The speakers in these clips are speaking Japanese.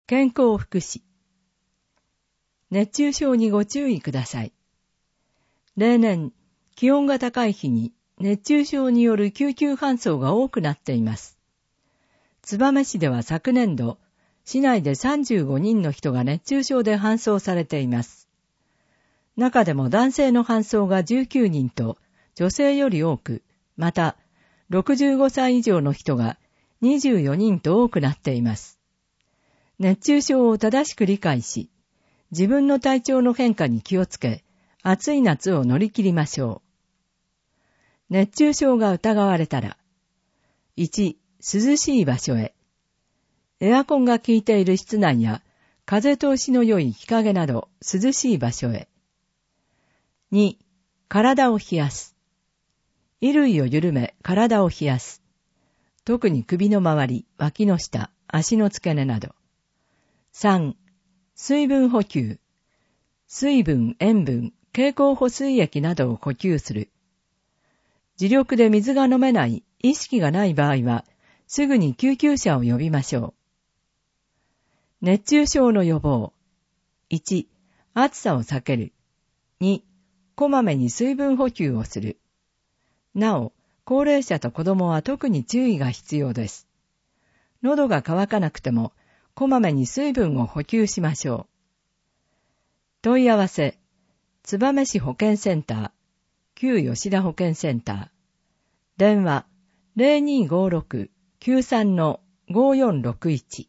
健康福祉。熱中症にご注意ください。例年、気温が高い日に熱中症による救急搬送が多くなっています。燕市では昨年度、市内で35人の人が熱中症で搬送されています。中でも男性の搬送が19人と女性より多く、また65歳以上の人が24人と多くなっています。熱中症を正しく理解し、自分の体調の変化に気をつけ、暑い夏を乗り切りましょう。熱中症が疑われたら、1、涼しい場所へ。エアコンが効いている室内や風通しの良い日陰など涼しい場所へ。2、体を冷やす。衣類を緩め体を冷やす。特に首の周り、脇の下、足の付け根など。3、水分補給。水分、塩分、経口補水液などを補給する。自力で水が飲めない、意識がない場合は、すぐに救急車を呼びましょう。熱中症の予防。1、暑さを避ける。2、こまめに水分補給をする。なお、高齢者と子供は特に注意が必要です。喉が渇かなくても、こまめに水分を補給しましょう。問い合わせ、燕市保健センター、旧吉田保健センター。電話、0256-93-5461。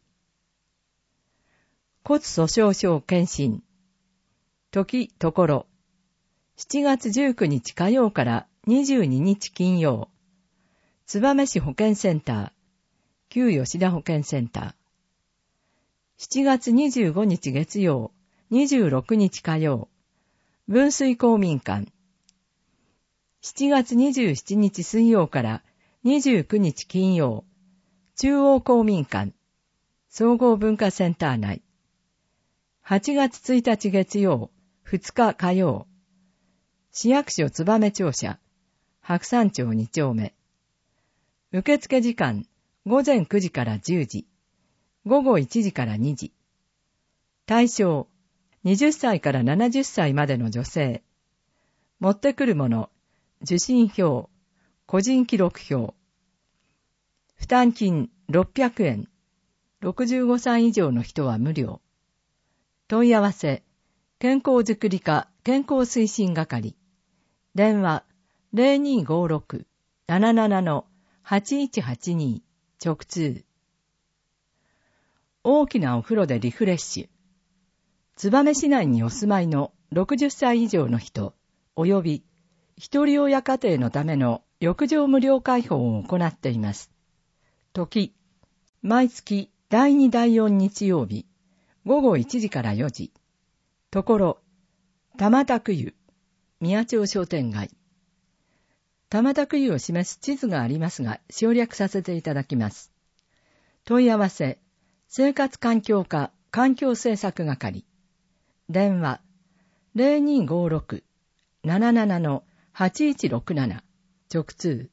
骨粗鬆症検診。時、ところ。7月19日火曜から22日金曜。燕市保健センター、旧吉田保健センター。7月25日月曜、26日火曜、分水公民館。7月27日水曜から29日金曜、中央公民館、総合文化センター内。8月1日月曜、2日火曜、市役所燕庁舎、白山町2丁目。受付時間、午前9時から10時。午後1時から2時。対象、20歳から70歳までの女性。持ってくるもの、受診票、個人記録票。負担金600円。65歳以上の人は無料。問い合わせ、健康づくり課健康推進係。電話、0256-77-8182。直通。大きなお風呂でリフレッシュ。燕市内にお住まいの60歳以上の人、及び一人親家庭のための浴場無料開放を行っています。時、毎月第2第4日曜日、午後1時から4時。ところ、玉田区湯、宮町商店街。玉田区湯を示す地図がありますが、省略させていただきます。問い合わせ、生活環境課環境政策係。電話、0256-77-8167。直通。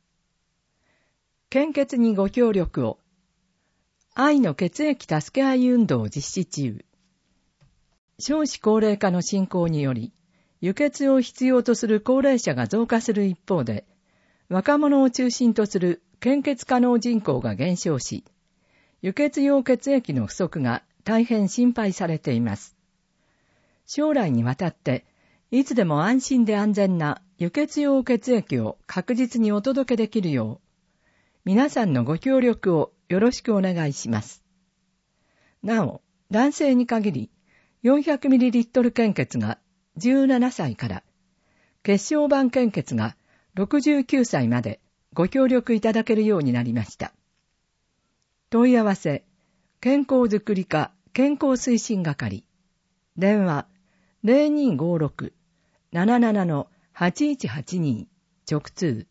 献血にご協力を。愛の血液助け合い運動を実施中。少子高齢化の進行により、輸血を必要とする高齢者が増加する一方で、若者を中心とする献血可能人口が減少し、輸血用血液の不足が大変心配されています。将来にわたって、いつでも安心で安全な輸血用血液を確実にお届けできるよう、皆さんのご協力をよろしくお願いします。なお、男性に限り、400ml 献血が17歳から、血小板献血が69歳までご協力いただけるようになりました。問い合わせ、健康づくり課健康推進係。電話、0256-77-8182。直通。